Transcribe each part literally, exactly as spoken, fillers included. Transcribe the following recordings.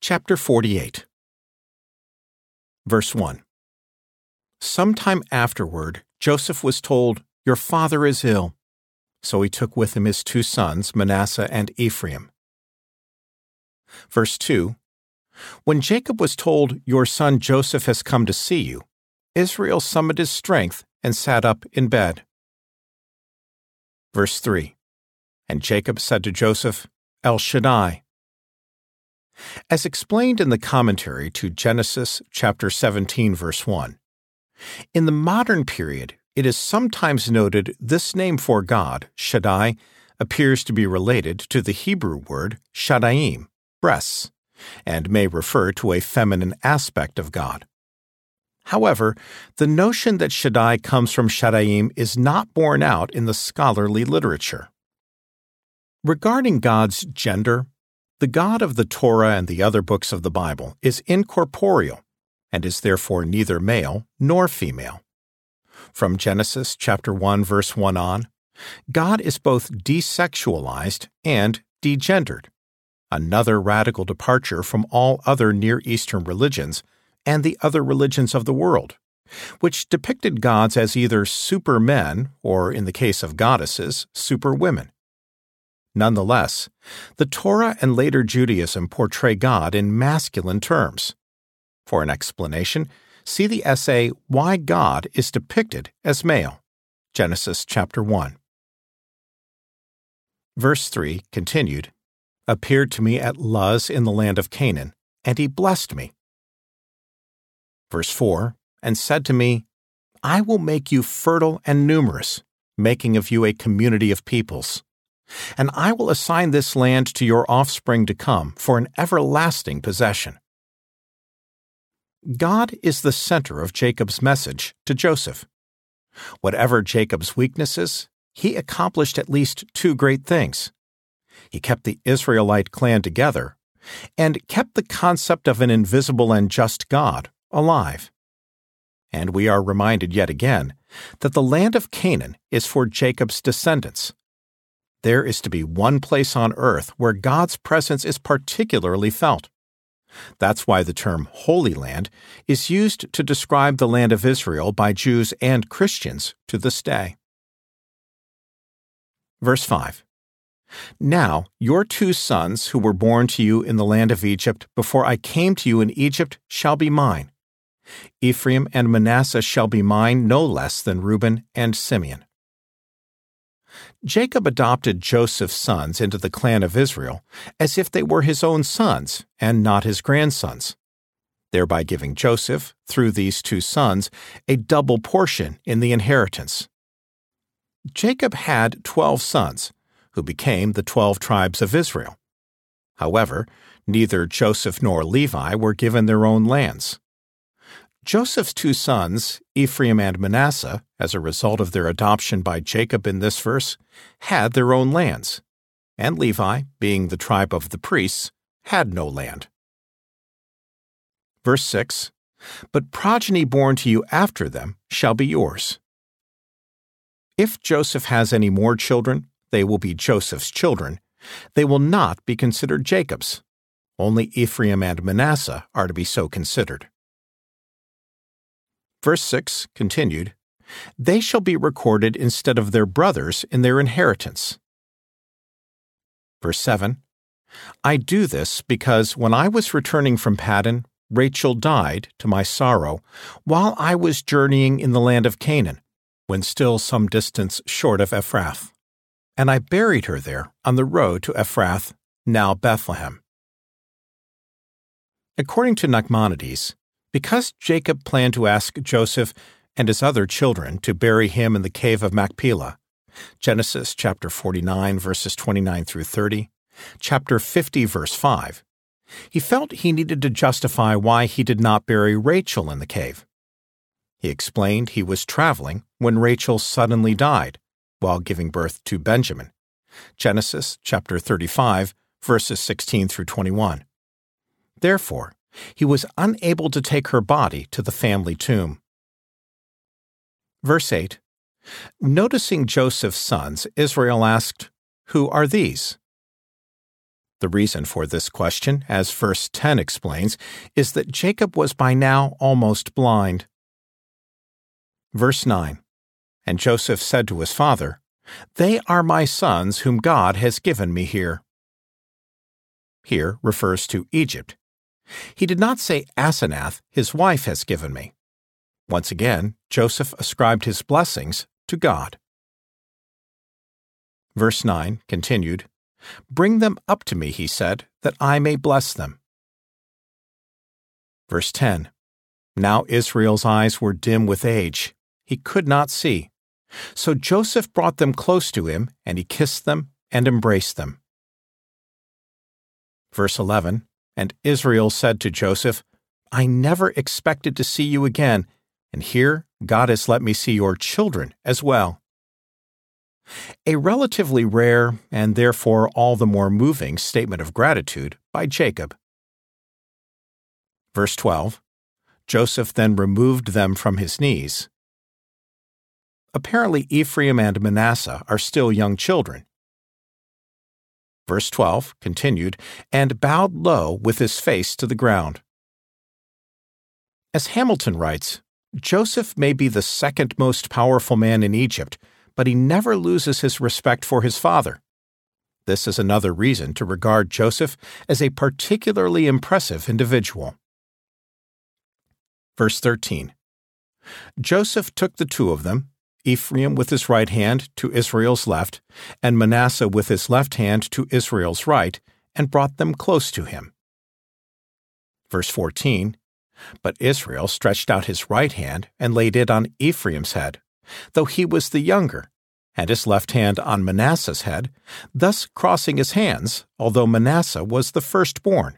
Chapter forty-eight. Verse one. Sometime afterward, Joseph was told, "Your father is ill." So he took with him his two sons, Manasseh and Ephraim. Verse two. When Jacob was told, "Your son Joseph has come to see you," Israel summoned his strength and sat up in bed. Verse three. And Jacob said to Joseph, "El Shaddai." As explained in the commentary to Genesis chapter seventeen, verse one, in the modern period, it is sometimes noted this name for God, Shaddai, appears to be related to the Hebrew word shadaim, breasts, and may refer to a feminine aspect of God. However, the notion that Shaddai comes from Shadaim is not borne out in the scholarly literature. Regarding God's gender, the God of the Torah and the other books of the Bible is incorporeal and is therefore neither male nor female. From Genesis chapter one, verse one on, God is both desexualized and degendered, another radical departure from all other Near Eastern religions and the other religions of the world, which depicted gods as either supermen or, in the case of goddesses, superwomen. Nonetheless, the Torah and later Judaism portray God in masculine terms. For an explanation, see the essay Why God is Depicted as Male, Genesis chapter one. Verse three continued, "Appeared to me at Luz in the land of Canaan, and he blessed me." Verse four, and said to me, "I will make you fertile and numerous, making of you a community of peoples. And I will assign this land to your offspring to come for an everlasting possession." God is the center of Jacob's message to Joseph. Whatever Jacob's weaknesses, he accomplished at least two great things. He kept the Israelite clan together and kept the concept of an invisible and just God alive. And we are reminded yet again that the land of Canaan is for Jacob's descendants. There is to be one place on earth where God's presence is particularly felt. That's why the term Holy Land is used to describe the land of Israel by Jews and Christians to this day. Verse five. Now your two sons who were born to you in the land of Egypt before I came to you in Egypt shall be mine. Ephraim and Manasseh shall be mine no less than Reuben and Simeon. Jacob adopted Joseph's sons into the clan of Israel as if they were his own sons and not his grandsons, thereby giving Joseph, through these two sons, a double portion in the inheritance. Jacob had twelve sons, who became the twelve tribes of Israel. However, neither Joseph nor Levi were given their own lands. Joseph's two sons, Ephraim and Manasseh, as a result of their adoption by Jacob in this verse, had their own lands, and Levi, being the tribe of the priests, had no land. Verse six, "But progeny born to you after them shall be yours." If Joseph has any more children, they will be Joseph's children. They will not be considered Jacob's. Only Ephraim and Manasseh are to be so considered. Verse six continued, "They shall be recorded instead of their brothers in their inheritance." Verse seven, "I do this because when I was returning from Paddan, Rachel died, to my sorrow, while I was journeying in the land of Canaan, when still some distance short of Ephrath. And I buried her there on the road to Ephrath, now Bethlehem." According to Nachmanides, because Jacob planned to ask Joseph and his other children to bury him in the cave of Machpelah, Genesis chapter forty-nine, verses twenty-nine through thirty, chapter fifty, verse five, he felt he needed to justify why he did not bury Rachel in the cave. He explained he was traveling when Rachel suddenly died while giving birth to Benjamin, Genesis chapter thirty-five, verses sixteen through twenty-one. Therefore, he was unable to take her body to the family tomb. Verse eight. Noticing Joseph's sons, Israel asked, "Who are these?" The reason for this question, as verse ten explains, is that Jacob was by now almost blind. Verse nine, and Joseph said to his father, "They are my sons whom God has given me here." Here refers to Egypt. He did not say Asenath, his wife has given me. Once again, Joseph ascribed his blessings to God. Verse nine continued, "Bring them up to me," he said, "that I may bless them." Verse ten, now Israel's eyes were dim with age. He could not see. So Joseph brought them close to him, and he kissed them and embraced them. Verse eleven, and Israel said to Joseph, "I never expected to see you again, and here God has let me see your children as well." A relatively rare, and therefore all the more moving, statement of gratitude by Jacob. Verse twelve, Joseph then removed them from his knees. Apparently Ephraim and Manasseh are still young children. Verse twelve continued, and bowed low with his face to the ground. As Hamilton writes, Joseph may be the second most powerful man in Egypt, but he never loses his respect for his father. This is another reason to regard Joseph as a particularly impressive individual. Verse thirteen, Joseph took the two of them, Ephraim with his right hand to Israel's left, and Manasseh with his left hand to Israel's right, and brought them close to him. Verse fourteen, but Israel stretched out his right hand and laid it on Ephraim's head, though he was the younger, and his left hand on Manasseh's head, thus crossing his hands, although Manasseh was the firstborn.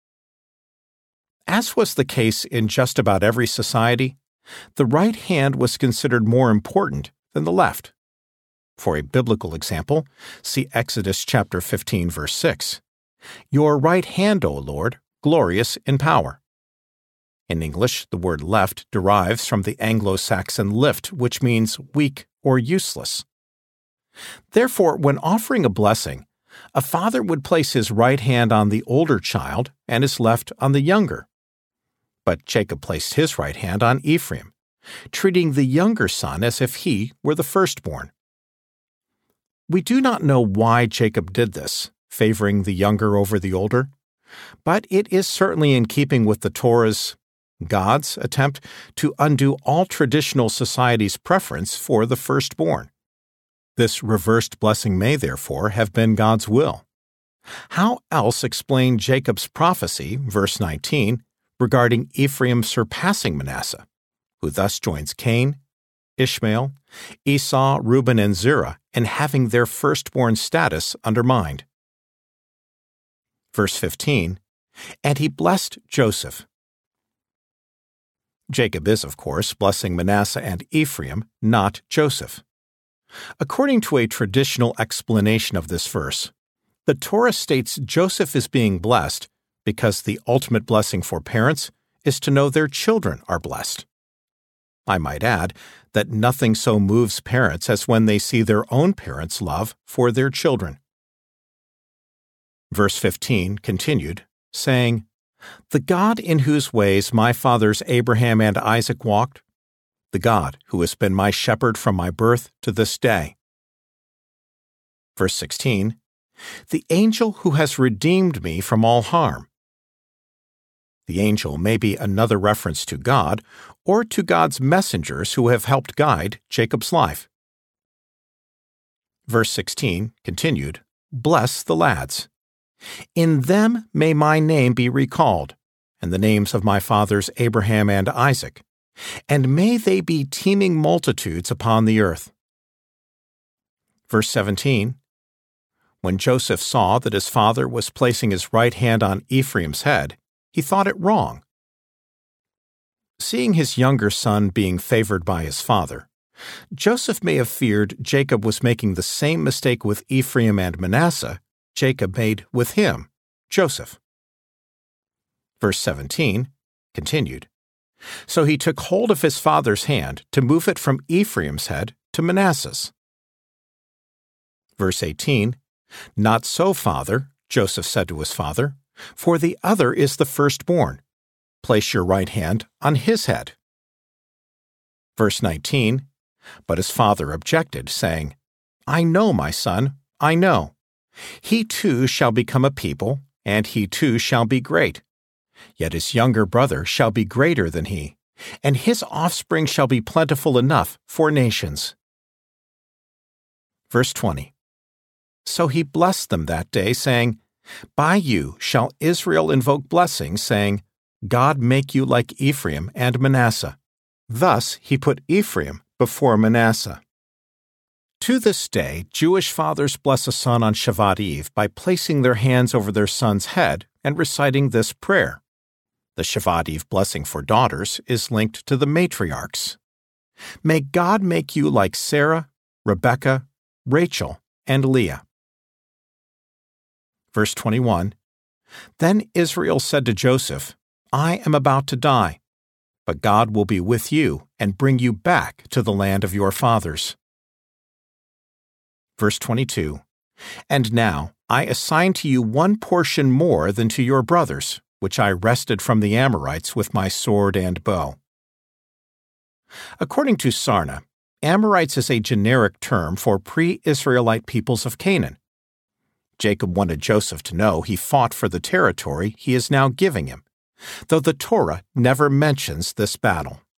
As was the case in just about every society, the right hand was considered more important than the left. For a biblical example, see Exodus chapter fifteen, verse six. Your right hand, O Lord, glorious in power. In English, the word left derives from the Anglo-Saxon lift, which means weak or useless. Therefore, when offering a blessing, a father would place his right hand on the older child and his left on the younger. But Jacob placed his right hand on Ephraim, treating the younger son as if he were the firstborn. We do not know why Jacob did this, favoring the younger over the older, but it is certainly in keeping with the Torah's, God's, attempt to undo all traditional society's preference for the firstborn. This reversed blessing may, therefore, have been God's will. How else explain Jacob's prophecy, verse nineteen, regarding Ephraim surpassing Manasseh, who thus joins Cain, Ishmael, Esau, Reuben, and Zerah in having their firstborn status undermined? Verse fifteen, and he blessed Joseph. Jacob is, of course, blessing Manasseh and Ephraim, not Joseph. According to a traditional explanation of this verse, the Torah states Joseph is being blessed because the ultimate blessing for parents is to know their children are blessed. I might add that nothing so moves parents as when they see their own parents' love for their children. Verse fifteen continued, saying, the God in whose ways my fathers Abraham and Isaac walked, the God who has been my shepherd from my birth to this day. Verse sixteen, the angel who has redeemed me from all harm. The angel may be another reference to God or to God's messengers who have helped guide Jacob's life. Verse sixteen continued, bless the lads. In them may my name be recalled, and the names of my fathers Abraham and Isaac, and may they be teeming multitudes upon the earth. Verse seventeen, when Joseph saw that his father was placing his right hand on Ephraim's head, he thought it wrong. Seeing his younger son being favored by his father, Joseph may have feared Jacob was making the same mistake with Ephraim and Manasseh Jacob made with him, Joseph. Verse seventeen continued, so he took hold of his father's hand to move it from Ephraim's head to Manasseh's. Verse eighteen, not so, father, Joseph said to his father, "for the other is the firstborn. Place your right hand on his head." Verse nineteen, but his father objected, saying, "I know, my son, I know. He too shall become a people, and he too shall be great. Yet his younger brother shall be greater than he, and his offspring shall be plentiful enough for nations." Verse twenty, so he blessed them that day, saying, "By you shall Israel invoke blessing, saying, God make you like Ephraim and Manasseh." Thus he put Ephraim before Manasseh. To this day, Jewish fathers bless a son on Shavat Eve by placing their hands over their son's head and reciting this prayer. The Shavat Eve blessing for daughters is linked to the matriarchs. May God make you like Sarah, Rebekah, Rachel, and Leah. Verse twenty-one, then Israel said to Joseph, "I am about to die, but God will be with you and bring you back to the land of your fathers." Verse twenty-two, and now I assign to you one portion more than to your brothers, which I wrested from the Amorites with my sword and bow. According to Sarna, Amorites is a generic term for pre-Israelite peoples of Canaan. Jacob wanted Joseph to know he fought for the territory he is now giving him, though the Torah never mentions this battle.